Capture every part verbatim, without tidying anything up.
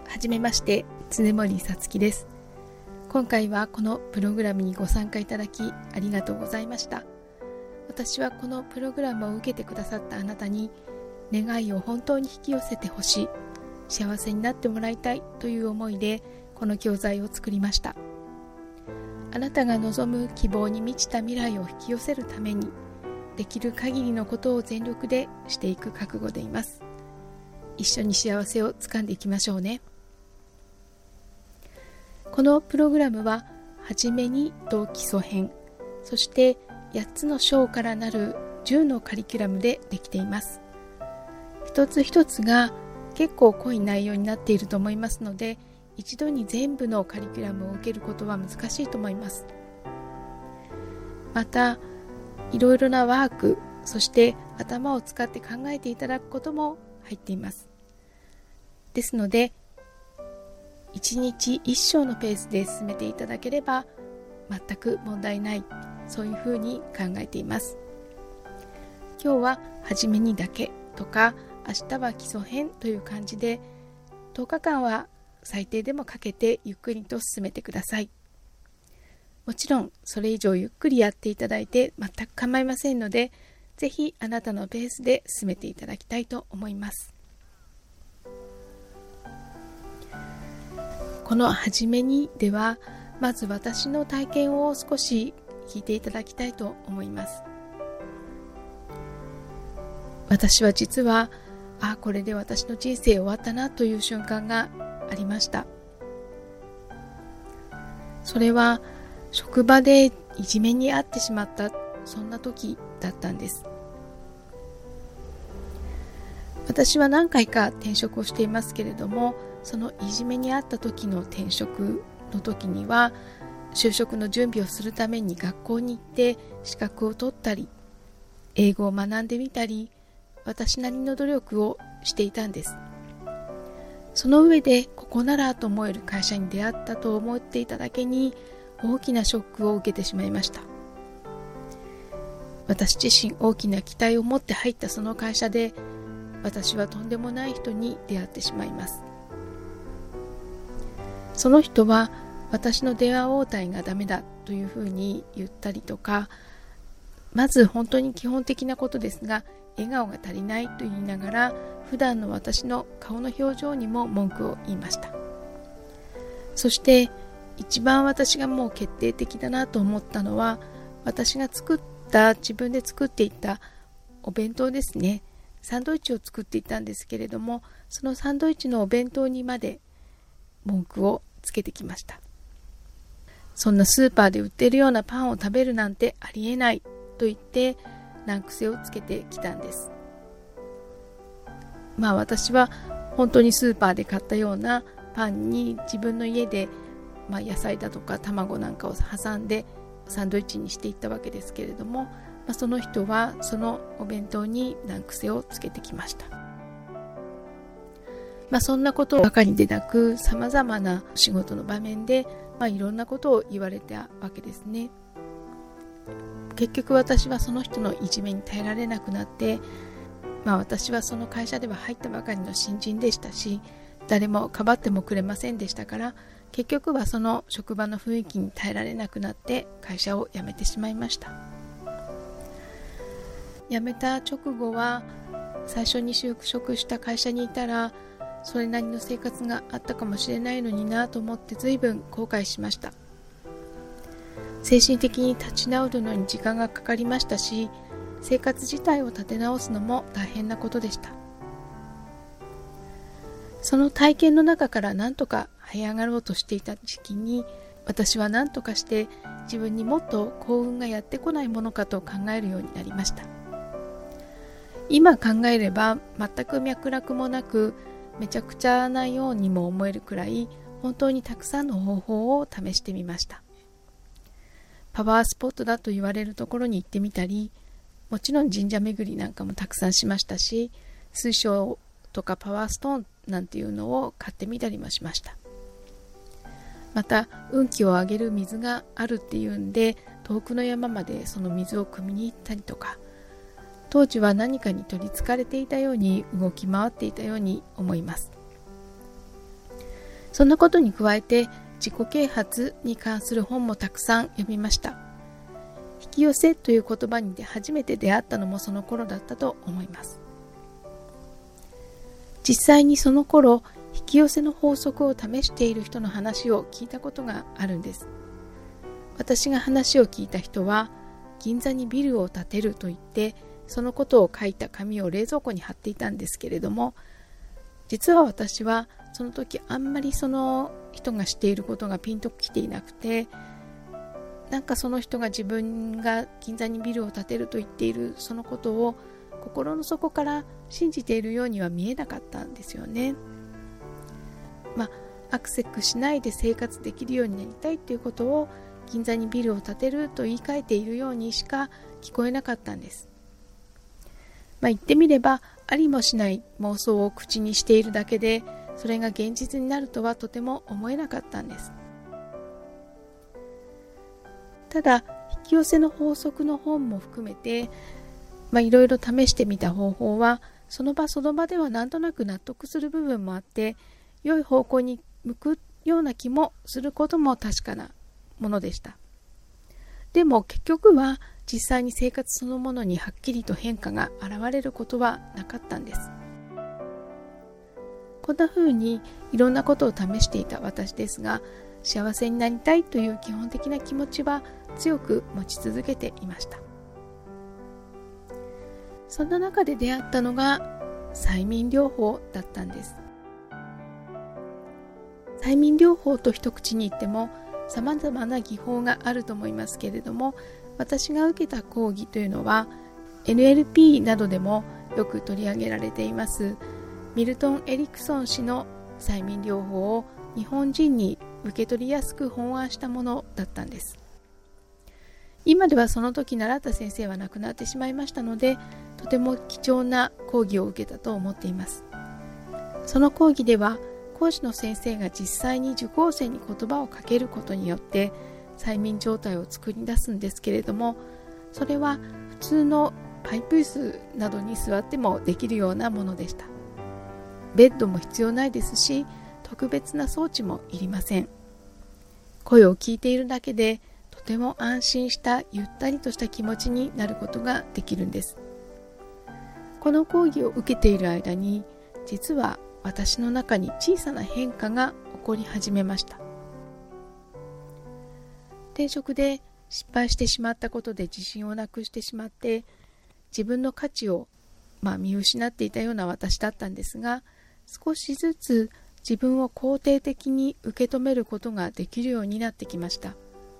はじめまして、常森さつきです。今回はこのプログラムにご参加いただきありがとうございました。私はこのプログラムを受けてくださったあなたに願いを本当に引き寄せてほしい、幸せになってもらいたいという思いでこの教材を作りました。あなたが望む希望に満ちた未来を引き寄せるためにできる限りのことを全力でしていく覚悟でいます。一緒に幸せをつかんでいきましょうね。このプログラムははじめにと基礎編、そしてやっつの章からなるじゅうのカリキュラムでできています。一つ一つが結構濃い内容になっていると思いますので、一度に全部のカリキュラムを受けることは難しいと思います。またいろいろなワーク、そして頭を使って考えていただくことも入っています。ですのでいちにちいっ章のペースで進めていただければ全く問題ない、そういうふうに考えています。今日は初めにだけとか、明日は基礎編という感じでとおかかんは最低でもかけてゆっくりと進めてください。もちろんそれ以上ゆっくりやっていただいて全く構いませんので、ぜひあなたのペースで進めていただきたいと思います。このはじめにではまず私の体験を少し聞いていただきたいと思います。私は実はあこれで私の人生終わったなという瞬間がありました。それは職場でいじめに遭ってしまった、そんな時だったんです。私は何回か転職をしていますけれども、そのいじめに遭った時の転職の時には就職の準備をするために学校に行って資格を取ったり英語を学んでみたり、私なりの努力をしていたんです。その上でここならと思える会社に出会ったと思っていただけに大きなショックを受けてしまいました。私自身大きな期待を持って入ったその会社で、私はとんでもない人に出会ってしまいます。その人は私の電話応対がダメだというふうに言ったりとか、まず本当に基本的なことですが笑顔が足りないと言いながら、普段の私の顔の表情にも文句を言いました。そして一番私がもう決定的だなと思ったのは、私が作った自分で作っていたお弁当ですね。サンドイッチを作っていたんですけれども、そのサンドイッチのお弁当にまで文句をつけてきました。そんなスーパーで売っているようなパンを食べるなんてありえないと言って難癖をつけてきたんです。まあ私は本当にスーパーで買ったようなパンに自分の家で、まあ、野菜だとか卵なんかを挟んでサンドイッチにしていったわけですけれども、まあ、その人はそのお弁当に難癖をつけてきました。まあ、そんなことばかりでなく、さまざまな仕事の場面で、まあ、いろんなことを言われたわけですね。結局私はその人のいじめに耐えられなくなって、まあ、私はその会社では入ったばかりの新人でしたし、誰もかばってもくれませんでしたから、結局はその職場の雰囲気に耐えられなくなって会社を辞めてしまいました。辞めた直後は最初に就職した会社にいたらそれなりの生活があったかもしれないのになと思って随分後悔しました。精神的に立ち直るのに時間がかかりましたし、生活自体を立て直すのも大変なことでした。その体験の中から何とか這い上がろうとしていた時期に、私は何とかして自分にもっと幸運がやってこないものかと考えるようになりました。今考えれば全く脈絡もなくめちゃくちゃなようにも思えるくらい、本当にたくさんの方法を試してみました。パワースポットだと言われるところに行ってみたり、もちろん神社巡りなんかもたくさんしましたし、水晶とかパワーストーンなんていうのを買ってみたりもしました。また運気を上げる水があるっていうんで、遠くの山までその水を汲みに行ったりとか、当時は何かに取りつかれていたように動き回っていたように思います。 そんなことに加えて自己啓発に関する本もたくさん読みました。引き寄せという言葉に初めて出会ったのもその頃だったと思います。実際にその頃、引き寄せの法則を試している人の話を聞いたことがあるんです。私が話を聞いた人は、銀座にビルを建てると言って、そのことを書いた紙を冷蔵庫に貼っていたんですけれども、実は私はその時あんまりその人がしていることがピンときていなくて、なんかその人が自分が銀座にビルを建てると言っているそのことを心の底から信じているようには見えなかったんですよね。まあ、アクセクしないで生活できるようになりたいということを銀座にビルを建てると言い換えているようにしか聞こえなかったんです。まあ、言ってみればありもしない妄想を口にしているだけで、それが現実になるとはとても思えなかったんです。ただ引き寄せの法則の本も含めて、まあ、いろいろ試してみた方法はその場その場ではなんとなく納得する部分もあって、良い方向に向くような気もすることも確かなものでした。でも結局は実際に生活そのものにはっきりと変化が現れることはなかったんです。こんな風にいろんなことを試していた私ですが、幸せになりたいという基本的な気持ちは強く持ち続けていました。そんな中で出会ったのが催眠療法だったんです。催眠療法と一口に言っても様々な技法があると思いますけれども、私が受けた講義というのは エヌエルピー などでもよく取り上げられていますミルトン・エリクソン氏の催眠療法を日本人に受け取りやすく本案したものだったんです。今ではその時習った先生は亡くなってしまいましたので、とても貴重な講義を受けたと思っています。その講義では講師の先生が実際に受講生に言葉をかけることによって催眠状態を作り出すんですけれども、それは普通のパイプ椅子などに座ってもできるようなものでした。ベッドも必要ないですし、特別な装置もいりません。声を聞いているだけでとても安心したゆったりとした気持ちになることができるんです。この講義を受けている間に、実は私の中に小さな変化が起こり始めました。転職で失敗してしまったことで自信をなくしてしまって、自分の価値を、まあ、見失っていたような私だったんですが、少しずつ自分を肯定的に受け止めることができるようになってきました。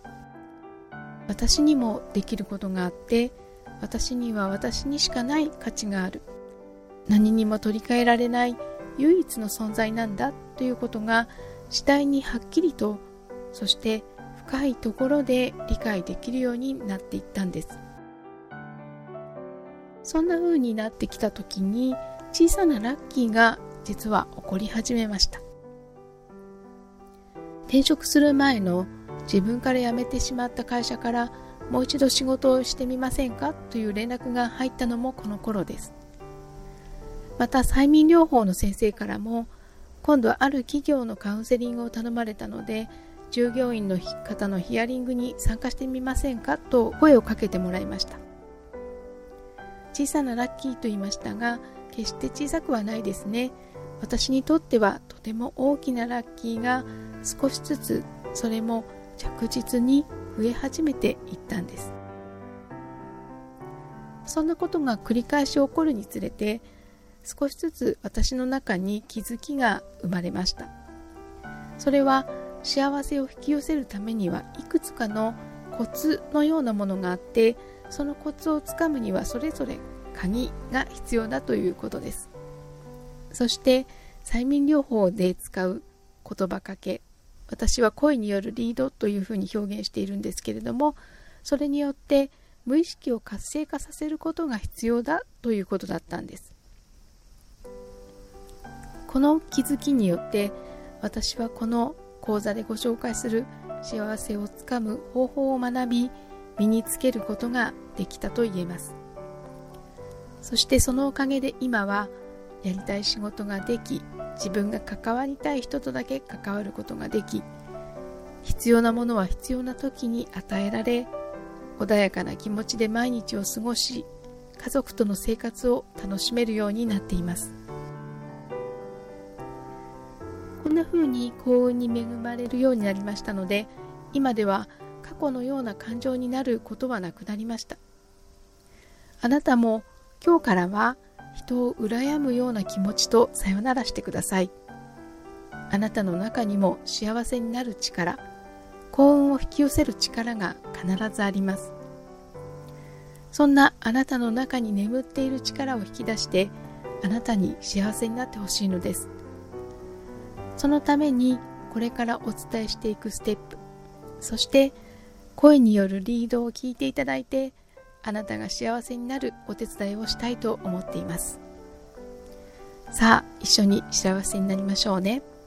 私にもできることがあって、私には私にしかない価値がある。何にも取り替えられない唯一の存在なんだということが次第にはっきりと、そして深いところで理解できるようになっていったんです。そんな風になってきた時に、小さなラッキーが実は起こり始めました。転職する前の自分から辞めてしまった会社からもう一度仕事をしてみませんかという連絡が入ったのもこの頃です。また催眠療法の先生からも、今度はある企業のカウンセリングを頼まれたので、従業員の方のヒアリングに参加してみませんかと声をかけてもらいました。小さなラッキーと言いましたが、決して小さくはないですね。私にとってはとても大きなラッキーが少しずつ、それも着実に増え始めていったんです。そんなことが繰り返し起こるにつれて、少しずつ私の中に気づきが生まれました。それは幸せを引き寄せるためにはいくつかのコツのようなものがあって、そのコツをつかむにはそれぞれ鍵が必要だということです。そして催眠療法で使う言葉かけ、私は声によるリードというふうに表現しているんですけれども、それによって無意識を活性化させることが必要だということだったんです。この気づきによって私はこの講座でご紹介する幸せをつかむ方法を学び、身につけることができたと言えます。そしてそのおかげで今はやりたい仕事ができ、 自分が関わりたい人とだけ関わることができ、必要なものは必要な時に与えられ、穏やかな気持ちで毎日を過ごし、家族との生活を楽しめるようになっています。こんな風に幸運に恵まれるようになりましたので、今では過去のような感情になることはなくなりました。あなたも今日からは人を羨むような気持ちとさよならしてください。あなたの中にも幸せになる力、幸運を引き寄せる力が必ずあります。そんなあなたの中に眠っている力を引き出して、あなたに幸せになってほしいのです。そのためにこれからお伝えしていくステップ、そして声によるリードを聞いていただいて、あなたが幸せになるお手伝いをしたいと思っています。さあ、一緒に幸せになりましょうね。